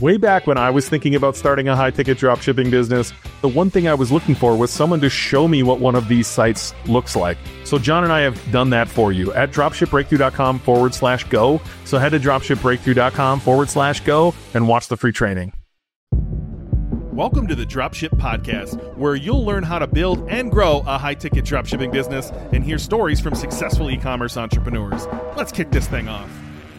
Way back when I was thinking about starting a high-ticket dropshipping business, the one thing I was looking for was someone to show me what one of these sites looks like. So John and I have done that for you at dropshipbreakthrough.com/go. So head to dropshipbreakthrough.com/go and watch the free training. Welcome to the Dropship Podcast, where you'll learn how to build and grow a high-ticket dropshipping business and hear stories from successful e-commerce entrepreneurs. Let's kick this thing off.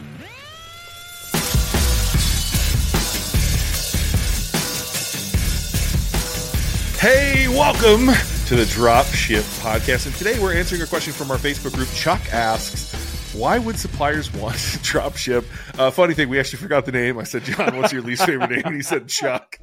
Hey, welcome to the Dropship Podcast. And today we're answering a question from our Facebook group. Chuck asks, why would suppliers want to dropship? Funny thing, we actually forgot the name. I said, John, what's your least favorite name? And he said, Chuck.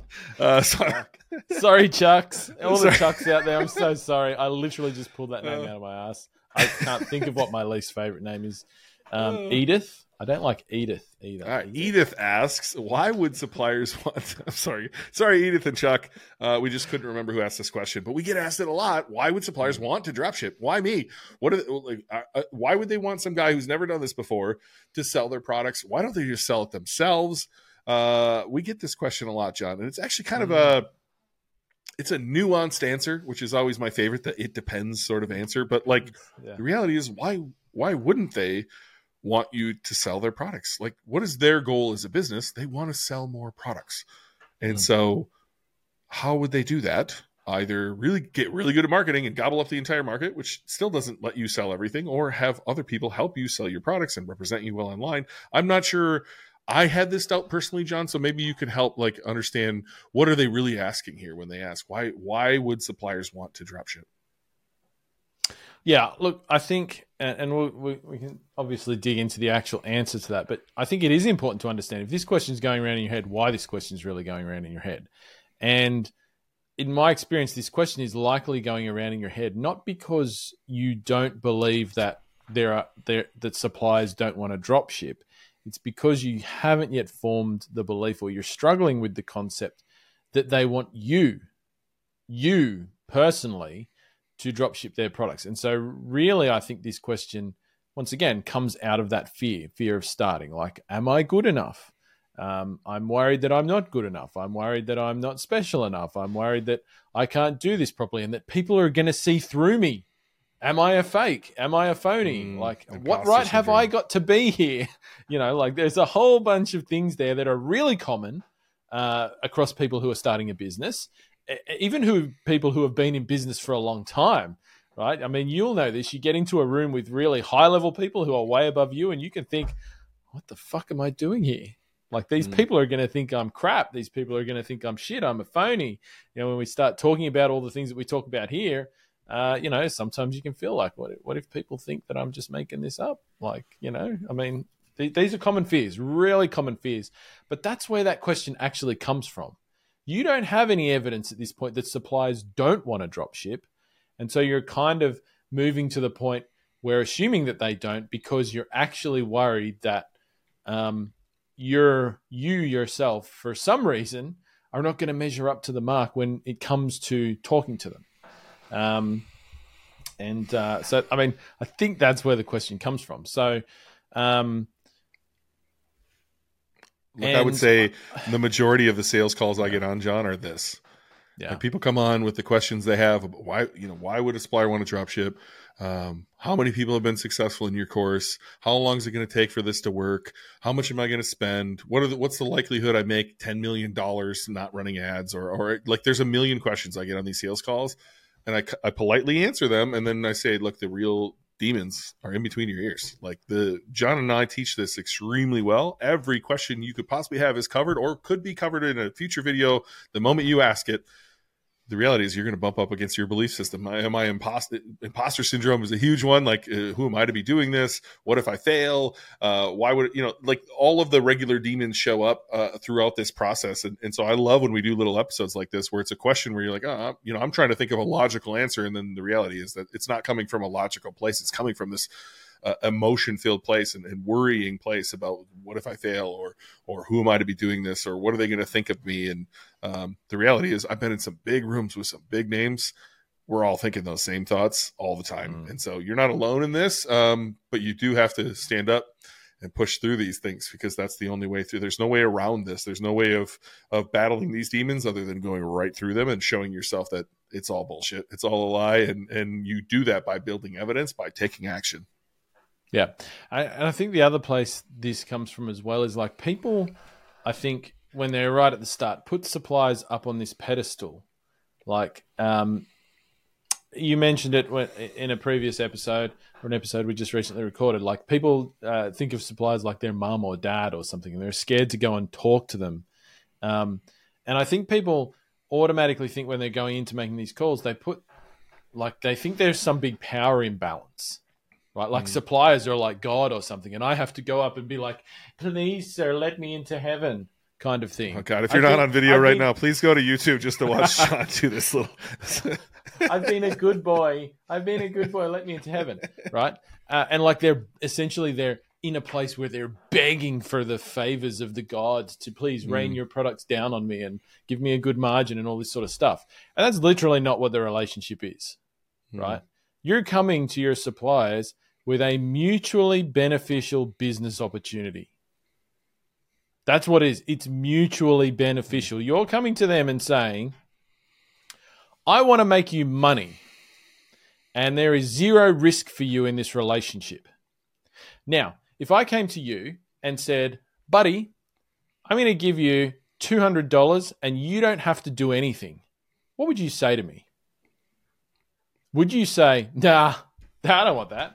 Sorry, Chucks. All the Chucks out there, I'm so sorry. I literally just pulled that name out of my ass. I can't think of what my least favorite name is. Edith. I don't like Edith either. All right, Edith asks, why would suppliers want... I'm sorry, Edith and Chuck. We just couldn't remember who asked this question, but we get asked it a lot. Why would suppliers want to dropship? Why me? Why would they want some guy who's never done this before to sell their products? Why don't they just sell it themselves? We get this question a lot, John, and it's actually kind of it's a nuanced answer, which is always my favorite, the it depends sort of answer. But the reality is, why wouldn't they want you to sell their products? Like, what is their goal as a business? They want to sell more products. And so how would they do that? Either really get really good at marketing and gobble up the entire market, which still doesn't let you sell everything, or have other people help you sell your products and represent you well online. I'm not sure. I had this doubt personally, John, so maybe you could help understand, what are they really asking here when they ask why would suppliers want to dropship? Yeah, look, I think, and we can obviously dig into the actual answer to that, but I think it is important to understand, if this question is going around in your head, why this question is really going around in your head. And in my experience, this question is likely going around in your head not because you don't believe that that suppliers don't want to drop ship. It's because you haven't yet formed the belief, or you're struggling with the concept that they want you personally, to drop ship their products. And so really, I think this question, once again, comes out of that fear of starting. Like, am I good enough? I'm worried that I'm not good enough. I'm worried that I'm not special enough. I'm worried that I can't do this properly and that people are going to see through me. Am I a fake? Am I a phony? What right have I got to be here? There's a whole bunch of things there that are really common across people who are starting a business. Even people who have been in business for a long time, right? I mean, you'll know this. You get into a room with really high-level people who are way above you, and you can think, what the fuck am I doing here? These people are going to think I'm crap. These people are going to think I'm shit. I'm a phony. When we start talking about all the things that we talk about here, sometimes you can feel like, what if people think that I'm just making this up? These are common fears, really common fears. But that's where that question actually comes from. You don't have any evidence at this point that suppliers don't want to drop ship. And so you're kind of moving to the point where assuming that they don't, because you're actually worried that you yourself, for some reason, are not going to measure up to the mark when it comes to talking to them. I think that's where the question comes from. So, I would say the majority of the sales calls I get on, John, are this. Yeah. People come on with the questions they have about why would a supplier want to dropship? How many people have been successful in your course? How long is it going to take for this to work? How much am I going to spend? What's the likelihood I make $10 million not running ads? Or there's a million questions I get on these sales calls, and I politely answer them, and then I say, look, the real demons are in between your ears. John and I teach this extremely well. Every question you could possibly have is covered, or could be covered in a future video the moment you ask it. The reality is, you're going to bump up against your belief system. Imposter syndrome is a huge one. Who am I to be doing this? What if I fail? Why would all of the regular demons show up throughout this process. And so I love when we do little episodes like this, where it's a question where you're like, I'm trying to think of a logical answer. And then the reality is that it's not coming from a logical place. It's coming from this emotion-filled place and worrying place about, what if I fail, or who am I to be doing this, or what are they going to think of me? And the reality is, I've been in some big rooms with some big names. We're all thinking those same thoughts all the time. And so you're not alone in this, but you do have to stand up and push through these things, because that's the only way through. There's no way around this. There's no way of battling these demons other than going right through them and showing yourself that it's all bullshit. It's all a lie. And you do that by building evidence, by taking action. Yeah. And I think the other place this comes from as well is like people, I think when they're right at the start, put suppliers up on this pedestal. Like you mentioned it in a previous episode, or an episode we just recently recorded. Like people think of suppliers like their mum or dad or something, and they're scared to go and talk to them. And I think people automatically think when they're going into making these calls, they think there's some big power imbalance. Right, like suppliers are like God or something, and I have to go up and be like, "Please, sir, let me into heaven," kind of thing. Oh God! If you're not on video right now, please go to YouTube just to watch Sean do this little. I've been a good boy. Let me into heaven, right? And like they're in a place where they're begging for the favors of the gods to please rain your products down on me and give me a good margin and all this sort of stuff. And that's literally not what the relationship is, right? You're coming to your suppliers with a mutually beneficial business opportunity. That's what it is. It's mutually beneficial. You're coming to them and saying, I want to make you money, and there is zero risk for you in this relationship. Now, if I came to you and said, buddy, I'm going to give you $200 and you don't have to do anything, what would you say to me? Would you say, nah, I don't want that?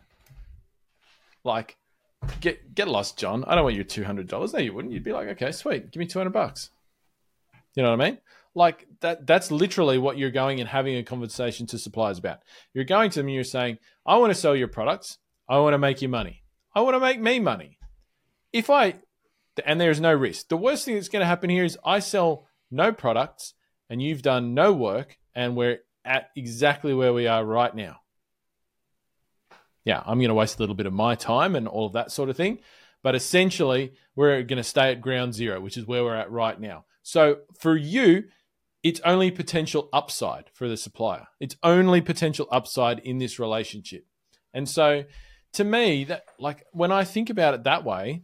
Like, get lost, John. I don't want your $200. No, you wouldn't. You'd be like, okay, sweet. Give me $200. You know what I mean? Like that's literally what you're going and having a conversation to suppliers about. You're going to them and you're saying, I want to sell your products. I want to make you money. I want to make me money. And there's no risk. The worst thing that's going to happen here is I sell no products and you've done no work and we're at exactly where we are right now. Yeah, I'm going to waste a little bit of my time and all of that sort of thing. But essentially, we're going to stay at ground zero, which is where we're at right now. So for you, it's only potential upside for the supplier. It's only potential upside in this relationship. And so to me, that like when I think about it that way,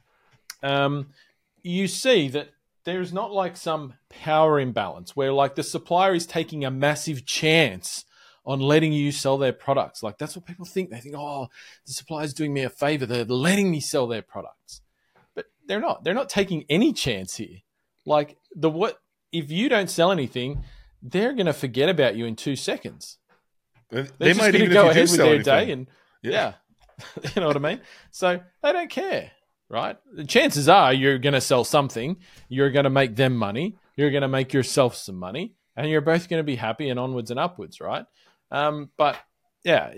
you see that there's not like some power imbalance where like the supplier is taking a massive chance on letting you sell their products. Like that's what people think. They think, oh, the supplier's doing me a favor. They're letting me sell their products. But they're not. They're not taking any chance here. Like if you don't sell anything, they're going to forget about you in 2 seconds. They might even go ahead with their day and yeah. You know what I mean? So they don't care, right? The chances are you're going to sell something. You're going to make them money. You're going to make yourself some money, and you're both going to be happy and onwards and upwards, right? But yeah,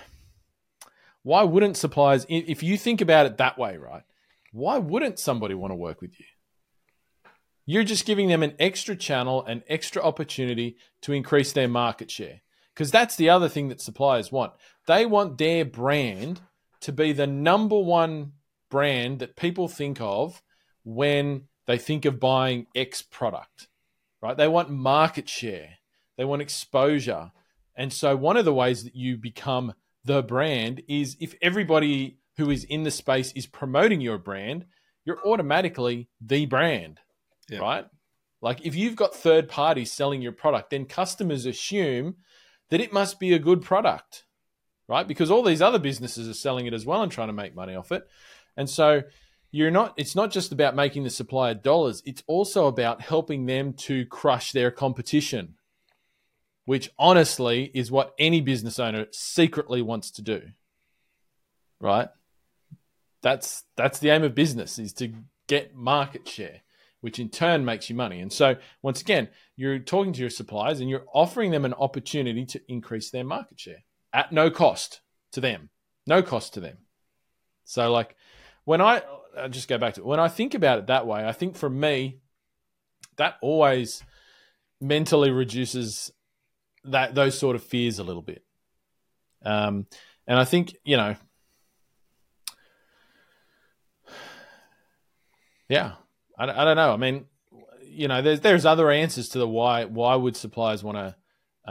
why wouldn't suppliers, if you think about it that way, right? Why wouldn't somebody want to work with you? You're just giving them an extra channel, an extra opportunity to increase their market share. Because that's the other thing that suppliers want. They want their brand to be the number one brand that people think of when they think of buying X product, right? They want market share. They want exposure. And so one of the ways that you become the brand is if everybody who is in the space is promoting your brand, you're automatically the brand, right? Like if you've got third parties selling your product, then customers assume that it must be a good product, right? Because all these other businesses are selling it as well and trying to make money off it. And so it's not just about making the supplier dollars. It's also about helping them to crush their competition, which honestly is what any business owner secretly wants to do, right? That's the aim of business, is to get market share, which in turn makes you money. And so once again, you're talking to your suppliers and you're offering them an opportunity to increase their market share at no cost to them. No cost to them. So like I'll just go back to it. When I think about it that way, I think for me, that always mentally reduces those sort of fears a little bit. And I think, yeah, I don't know. I mean, there's other answers to the why would suppliers want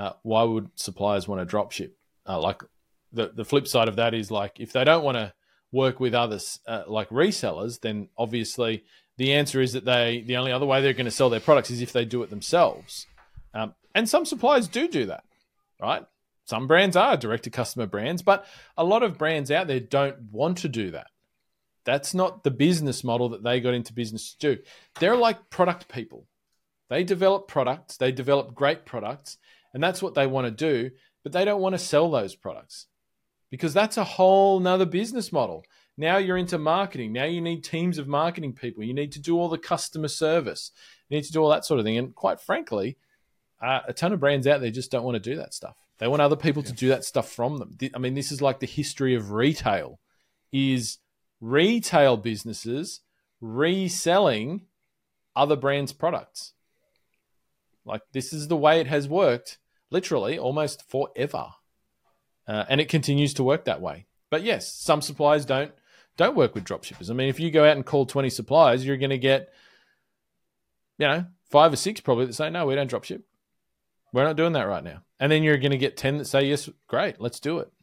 to drop ship? Like the flip side of that is like, if they don't want to work with others like resellers, then obviously the answer is that the only other way they're going to sell their products is if they do it themselves. And some suppliers do that, right? Some brands are direct-to-customer brands, but a lot of brands out there don't want to do that. That's not the business model that they got into business to do. They're like product people. They develop products, they develop great products, and that's what they want to do, but they don't want to sell those products because that's a whole nother business model. Now you're into marketing. Now you need teams of marketing people. You need to do all the customer service. You need to do all that sort of thing. And quite frankly, a ton of brands out there just don't want to do that stuff. They want other people to do that stuff from them. I mean, this is like the history of retail, is retail businesses reselling other brands' products. Like, this is the way it has worked, literally, almost forever. And it continues to work that way. But yes, some suppliers don't work with dropshippers. I mean, if you go out and call 20 suppliers, you're going to get, 5 or 6 probably that say, no, we don't dropship. We're not doing that right now. And then you're going to get 10 that say, yes, great, let's do it.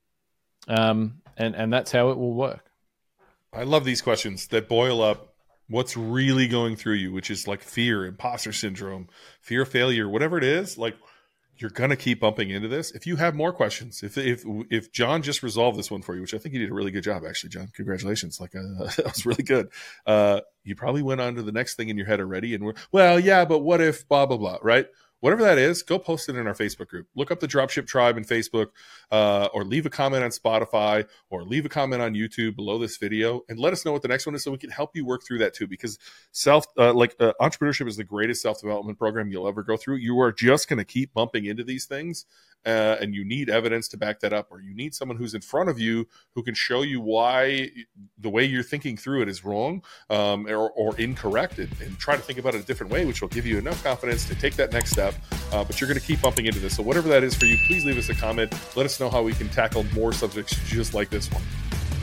And that's how it will work. I love these questions that boil up what's really going through you, which is like fear, imposter syndrome, fear of failure, whatever it is. Like, you're going to keep bumping into this. If you have more questions, if John just resolved this one for you, which I think you did a really good job, actually, John, congratulations. Like, that was really good. You probably went on to the next thing in your head already. And but what if blah, blah, blah, right? Whatever that is, go post it in our Facebook group. Look up the Dropship Tribe in Facebook, or leave a comment on Spotify, or leave a comment on YouTube below this video, and let us know what the next one is so we can help you work through that too. Because entrepreneurship is the greatest self-development program you'll ever go through. You are just going to keep bumping into these things, and you need evidence to back that up, or you need someone who's in front of you who can show you why the way you're thinking through it is wrong, or incorrect, and try to think about it a different way, which will give you enough confidence to take that next step. But you're going to keep bumping into this. So whatever that is for you, please leave us a comment. Let us know how we can tackle more subjects just like this one.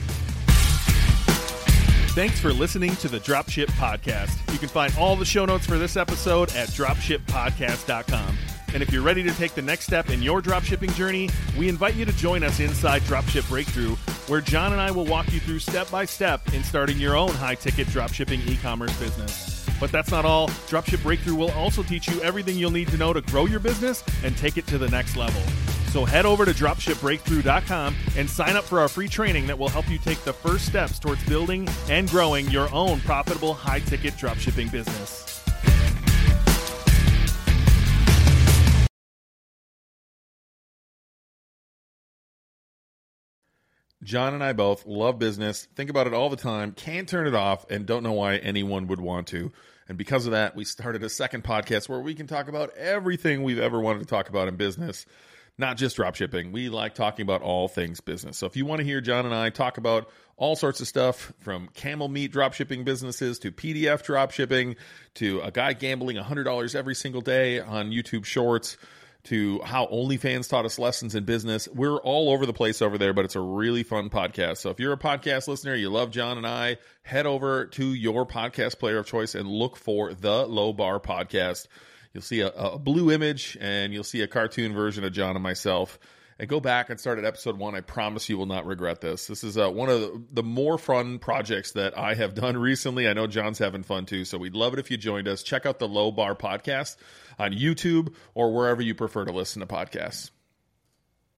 Thanks for listening to the Dropship Podcast. You can find all the show notes for this episode at dropshippodcast.com. And if you're ready to take the next step in your dropshipping journey, we invite you to join us inside Dropship Breakthrough, where John and I will walk you through step by step in starting your own high-ticket dropshipping e-commerce business. But that's not all. Dropship Breakthrough will also teach you everything you'll need to know to grow your business and take it to the next level. So head over to dropshipbreakthrough.com and sign up for our free training that will help you take the first steps towards building and growing your own profitable high-ticket dropshipping business. John and I both love business, think about it all the time, can't turn it off, and don't know why anyone would want to. And because of that, we started a second podcast where we can talk about everything we've ever wanted to talk about in business, not just dropshipping. We like talking about all things business. So if you want to hear John and I talk about all sorts of stuff, from camel meat dropshipping businesses to PDF dropshipping to a guy gambling $100 every single day on YouTube Shorts, to how OnlyFans taught us lessons in business. We're all over the place over there, but it's a really fun podcast. So if you're a podcast listener, you love John and I, head over to your podcast player of choice and look for the Low Bar Podcast. You'll see a blue image, and you'll see a cartoon version of John and myself. And go back and start at episode 1. I promise you will not regret this. This is one of the more fun projects that I have done recently. I know John's having fun too, so we'd love it if you joined us. Check out the Low Bar Podcast on YouTube or wherever you prefer to listen to podcasts.